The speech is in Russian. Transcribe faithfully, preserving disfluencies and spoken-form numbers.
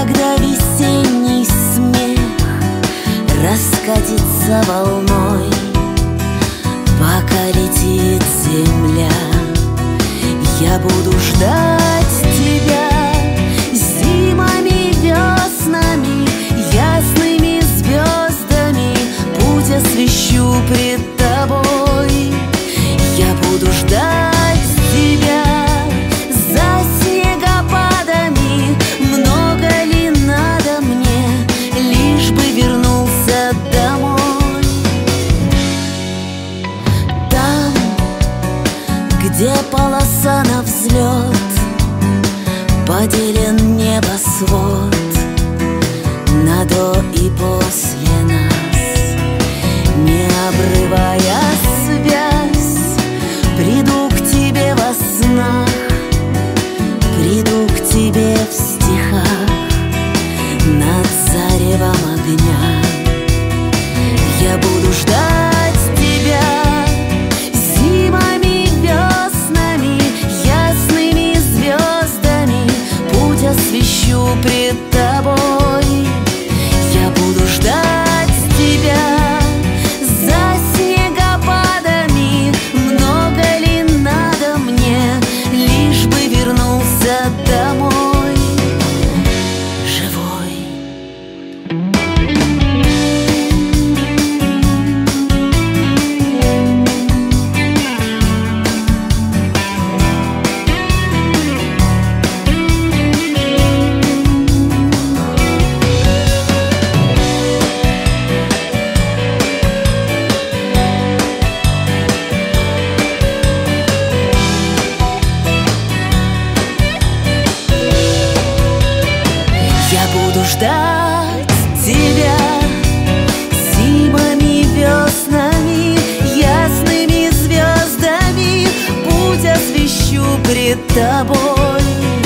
когда весенний смех раскатится волной, пока летит земля, я буду ждать тебя зимами, веснами, ясными звездами. Путь освещу пред тобой. Я буду ждать тебя за снегопадами. Много ли надо мне, лишь бы вернулся домой? Там, где полоса на взлет, поделен небосвод на до и после нас. Не обрывая связь, приду к тебе во снах, приду к тебе в стихах над заревом огня. Я буду ждать тебя зимами, веснами, ясными звездами. Путь освещу пред тобой. Я буду ждать тебя за снегопадами. Много ли надо мне, лишь бы вернулся домой живой? Я буду ждать тебя зимами, веснами, ясными звездами. Путь освещу пред тобой.